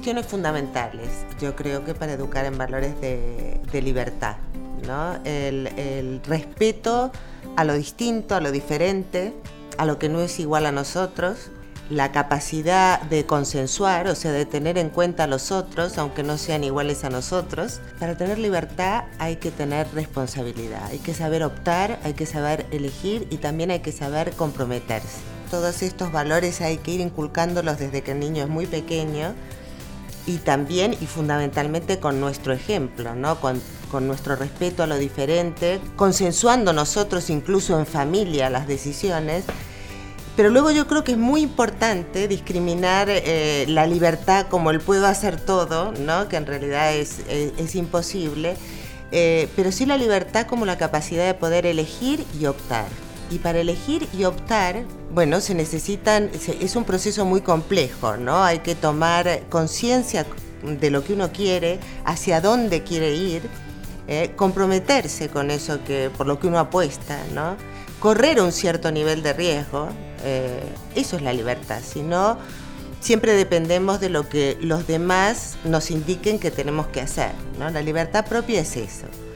cuestiones fundamentales, yo creo que para educar en valores de libertad, ¿no? El respeto a lo distinto, a lo diferente, a lo que no es igual a nosotros, la capacidad de consensuar, o sea, de tener en cuenta a los otros, aunque no sean iguales a nosotros. Para tener libertad hay que tener responsabilidad, hay que saber optar, hay que saber elegir y también hay que saber comprometerse. Todos estos valores hay que ir inculcándolos desde que el niño es muy pequeño y también y fundamentalmente con nuestro ejemplo, ¿no? Con nuestro respeto a lo diferente, consensuando nosotros incluso en familia las decisiones. Pero luego yo creo que es muy importante discriminar la libertad como el puedo hacer todo, ¿no? Que en realidad es imposible, pero sí la libertad como la capacidad de poder elegir y optar. Y para elegir y optar, bueno, es un proceso muy complejo, ¿no? Hay que tomar conciencia de lo que uno quiere, hacia dónde quiere ir, comprometerse con eso por lo que uno apuesta, ¿no? Correr un cierto nivel de riesgo, eso es la libertad. Si no, siempre dependemos de lo que los demás nos indiquen que tenemos que hacer, ¿no? La libertad propia es eso.